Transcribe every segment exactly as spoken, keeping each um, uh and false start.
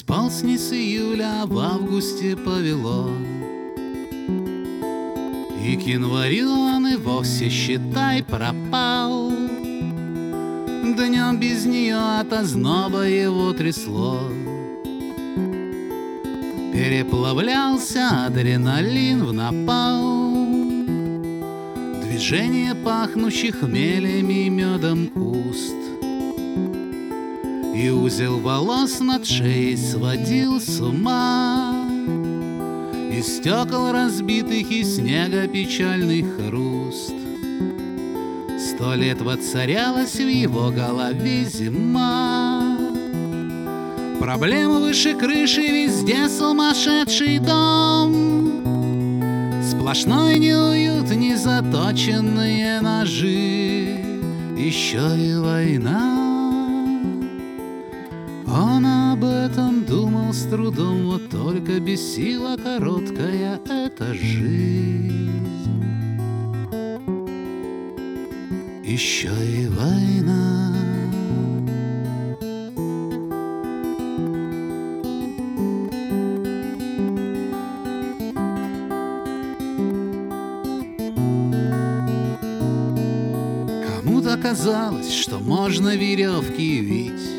спал с ней с июля, в августе повело. И к январю он и вовсе, считай, пропал. Днем без нее от озноба его трясло. Переплавлялся адреналин в напал. Движение пахнущих хмелем и медом уст. И узел волос над шеей сводил с ума. И стекол разбитых, и снега печальный хруст. Сто лет воцарялась в его голове зима. Проблемы выше крыши, везде сумасшедший дом. Сплошной неуют, незаточенные ножи. Еще и война. Он об этом думал с трудом, вот только бесила короткая эта жизнь. Еще и война. Кому-то казалось, что можно веревки вить,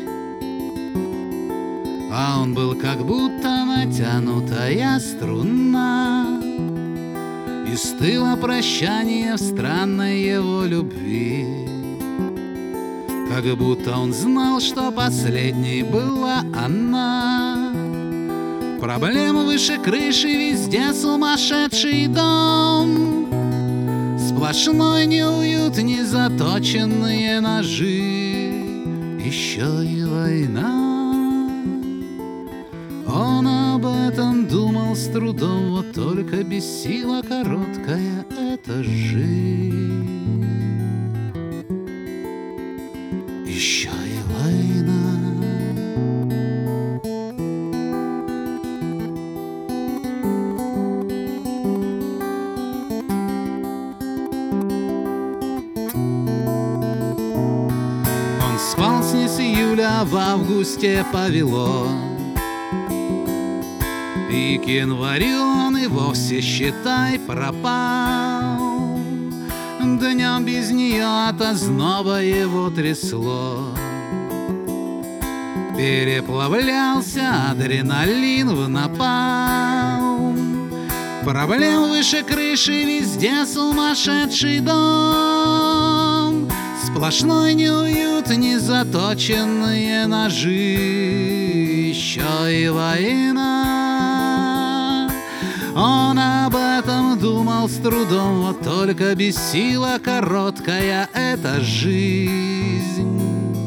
а он был как будто натянутая струна. И стыло прощание в странной его любви, как будто он знал, что последней была она. Проблемы выше крыши, везде сумасшедший дом. Сплошной неуют, незаточенные ножи. Еще и война. Он об этом думал с трудом, вот только бесила короткая эта жизнь. Еще и война. Он спал с ней с июля, в августе повело. И к январю он и вовсе, считай, пропал. Днем без нее от озноба его трясло. Переплавлялся адреналин в напал. Проблем выше крыши, везде сумасшедший дом. Сплошной неуют, незаточенные ножи. Еще и война. Он об этом думал с трудом, вот только бесила короткая эта жизнь.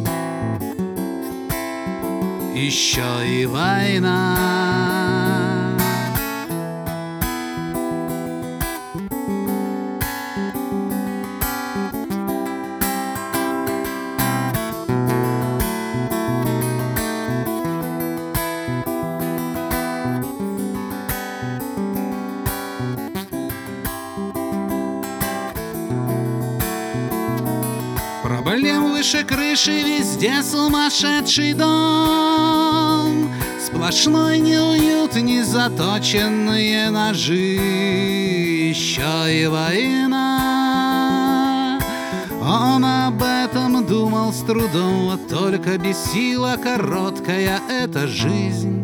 Еще и война. Проблем выше крыши, везде сумасшедший дом. Сплошной неуют, незаточенные ножи. Еще и война. Он об этом думал с трудом, вот только бесила короткая эта жизнь.